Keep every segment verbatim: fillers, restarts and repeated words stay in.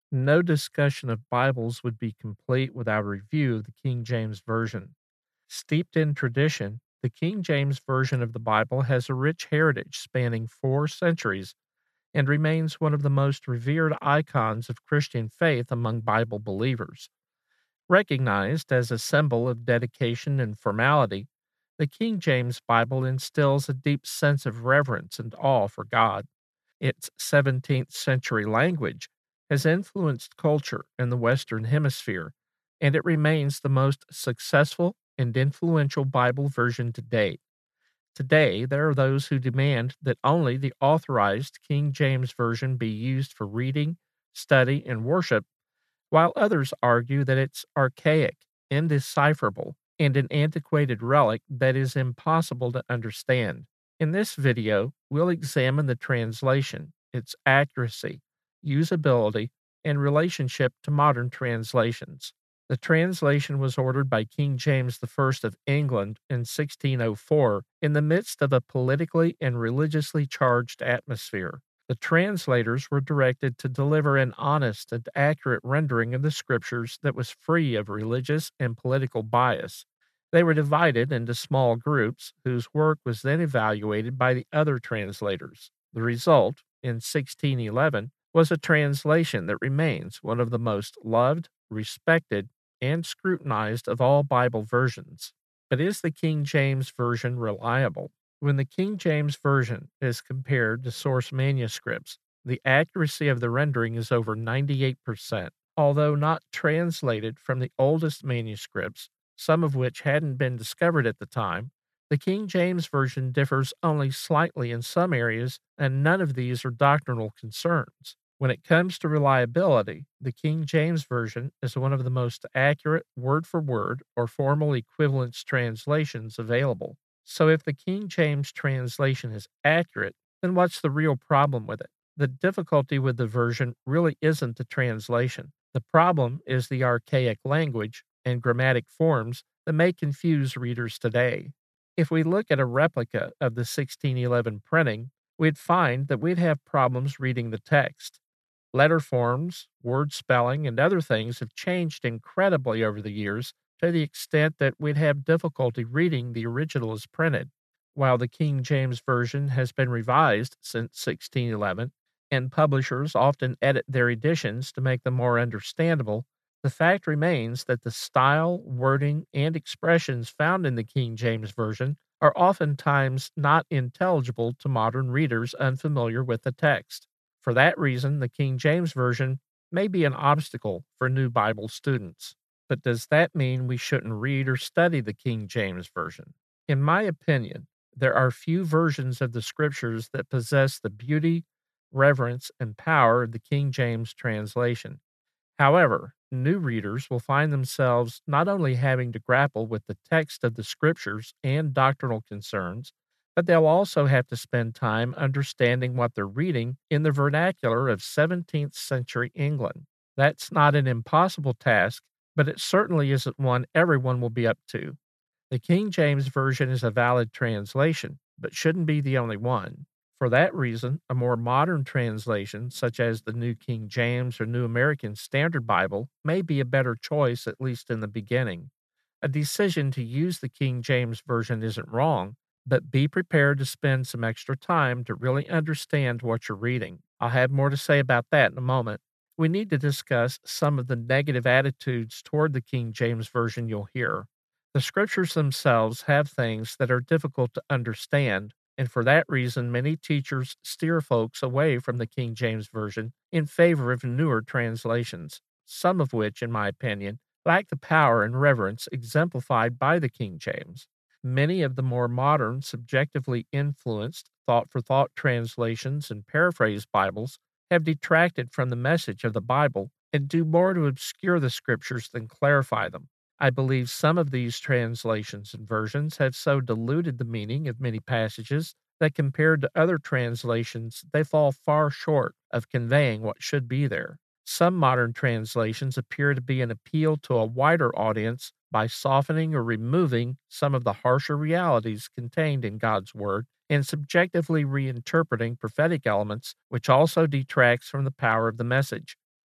No discussion of Bibles would be complete without a review of the King James Version. Steeped in tradition, the King James Version of the Bible has a rich heritage spanning four centuries and remains one of the most revered icons of Christian faith among Bible believers. Recognized as a symbol of dedication and formality, the King James Bible instills a deep sense of reverence and awe for God. Its seventeenth century language has influenced culture in the Western Hemisphere, and it remains the most successful and influential Bible version to date. Today, there are those who demand that only the authorized King James Version be used for reading, study, and worship, while others argue that it's archaic, indecipherable, and an antiquated relic that is impossible to understand. In this video, we'll examine the translation, its accuracy, usability, and relationship to modern translations. The translation was ordered by King James the First of England in sixteen oh four in the midst of a politically and religiously charged atmosphere. The translators were directed to deliver an honest and accurate rendering of the scriptures that was free of religious and political bias. They were divided into small groups whose work was then evaluated by the other translators. The result, in sixteen eleven, was a translation that remains one of the most loved, respected, and scrutinized of all Bible versions. But is the King James Version reliable? When the King James Version is compared to source manuscripts, the accuracy of the rendering is over ninety-eight percent. Although not translated from the oldest manuscripts, some of which hadn't been discovered at the time, the King James Version differs only slightly in some areas, and none of these are doctrinal concerns. When it comes to reliability, the King James Version is one of the most accurate word for word or formal equivalence translations available. So, if the King James translation is accurate, then what's the real problem with it? The difficulty with the version really isn't the translation. The problem is the archaic language and grammatic forms that may confuse readers today. If we look at a replica of the sixteen eleven printing, we'd find that we'd have problems reading the text. Letter forms, word spelling, and other things have changed incredibly over the years to the extent that we'd have difficulty reading the original as printed. While the King James Version has been revised since sixteen eleven, and publishers often edit their editions to make them more understandable, the fact remains that the style, wording, and expressions found in the King James Version are oftentimes not intelligible to modern readers unfamiliar with the text. For that reason, the King James Version may be an obstacle for new Bible students. But does that mean we shouldn't read or study the King James Version? In my opinion, there are few versions of the Scriptures that possess the beauty, reverence, and power of the King James translation. However, new readers will find themselves not only having to grapple with the text of the Scriptures and doctrinal concerns, but they'll also have to spend time understanding what they're reading in the vernacular of seventeenth century England. That's not an impossible task, but it certainly isn't one everyone will be up to. The King James Version is a valid translation, but shouldn't be the only one. For that reason, a more modern translation, such as the New King James or New American Standard Bible, may be a better choice, at least in the beginning. A decision to use the King James Version isn't wrong, but be prepared to spend some extra time to really understand what you're reading. I'll have more to say about that in a moment. We need to discuss some of the negative attitudes toward the King James Version you'll hear. The scriptures themselves have things that are difficult to understand, and for that reason, many teachers steer folks away from the King James Version in favor of newer translations, some of which, in my opinion, lack the power and reverence exemplified by the King James. Many of the more modern, subjectively influenced, thought for thought translations and paraphrase Bibles have detracted from the message of the Bible and do more to obscure the scriptures than clarify them. I believe some of these translations and versions have so diluted the meaning of many passages that compared to other translations, they fall far short of conveying what should be there. Some modern translations appear to be an appeal to a wider audience by softening or removing some of the harsher realities contained in God's Word and subjectively reinterpreting prophetic elements, which also detracts from the power of the message.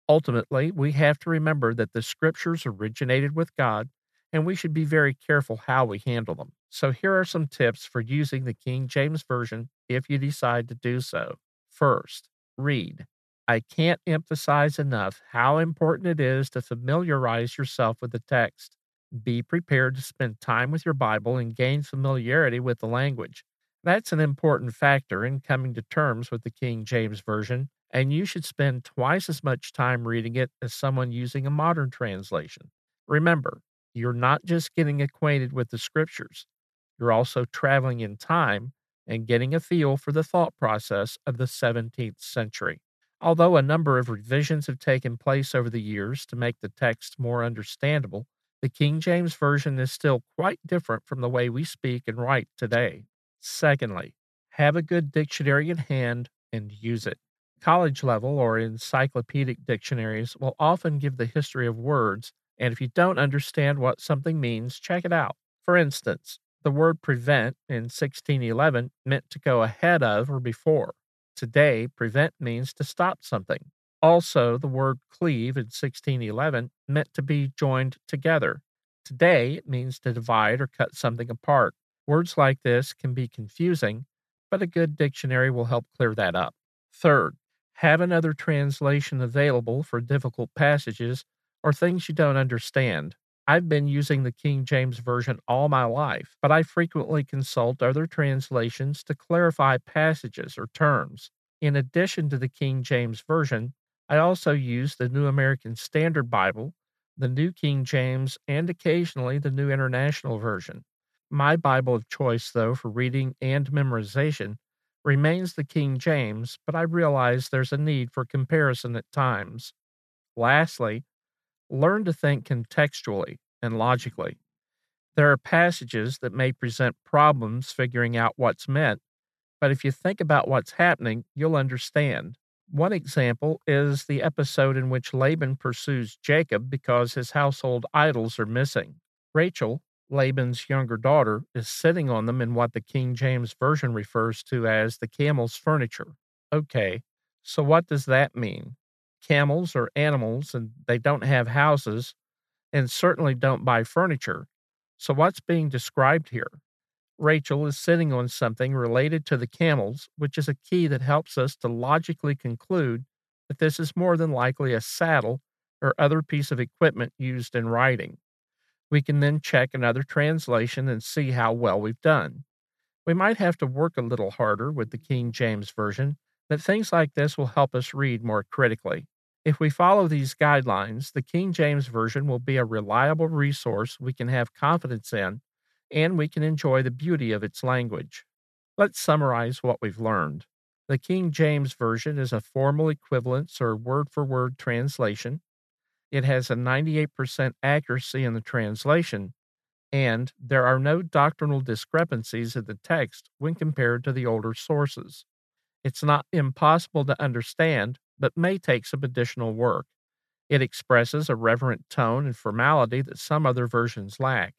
Ultimately, we have to remember that the scriptures originated with God, and we should be very careful how we handle them. So, here are some tips for using the King James Version if you decide to do so. First, read. I can't emphasize enough how important it is to familiarize yourself with the text. Be prepared to spend time with your Bible and gain familiarity with the language. That's an important factor in coming to terms with the King James Version, and you should spend twice as much time reading it as someone using a modern translation. Remember, you're not just getting acquainted with the scriptures, you're also traveling in time and getting a feel for the thought process of the seventeenth century. Although a number of revisions have taken place over the years to make the text more understandable, the King James Version is still quite different from the way we speak and write today. Secondly, have a good dictionary in hand and use it. College level or encyclopedic dictionaries will often give the history of words, and if you don't understand what something means, check it out. For instance, the word prevent in sixteen eleven meant to go ahead of or before. Today, prevent means to stop something. Also, the word cleave in sixteen eleven meant to be joined together. Today, it means to divide or cut something apart. Words like this can be confusing, but a good dictionary will help clear that up. Third, have another translation available for difficult passages or things you don't understand. I've been using the King James Version all my life, but I frequently consult other translations to clarify passages or terms. In addition to the King James Version, I also use the New American Standard Bible, the New King James, and occasionally the New International Version. My Bible of choice, though, for reading and memorization remains the King James, but I realize there's a need for comparison at times. Lastly, learn to think contextually and logically. There are passages that may present problems figuring out what's meant, but if you think about what's happening, you'll understand. One example is the episode in which Laban pursues Jacob because his household idols are missing. Rachel, Laban's younger daughter, is sitting on them in what the King James Version refers to as the camel's furniture. Okay, so what does that mean? Camels are animals and they don't have houses and certainly don't buy furniture. So what's being described here? Rachel is sitting on something related to the camels, which is a key that helps us to logically conclude that this is more than likely a saddle or other piece of equipment used in riding. We can then check another translation and see how well we've done. We might have to work a little harder with the King James Version, but things like this will help us read more critically. If we follow these guidelines, the King James Version will be a reliable resource we can have confidence in, and we can enjoy the beauty of its language. Let's summarize what we've learned. The King James Version is a formal equivalence or word for word translation. It has a ninety-eight percent accuracy in the translation, and there are no doctrinal discrepancies in the text when compared to the older sources. It's not impossible to understand, but may take some additional work. It expresses a reverent tone and formality that some other versions lack.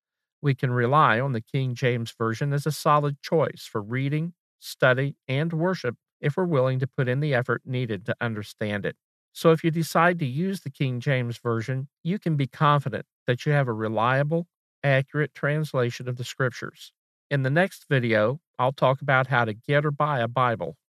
We can rely on the King James Version as a solid choice for reading, study, and worship if we're willing to put in the effort needed to understand it. So if you decide to use the King James Version, you can be confident that you have a reliable, accurate translation of the Scriptures. In the next video, I'll talk about how to get or buy a Bible.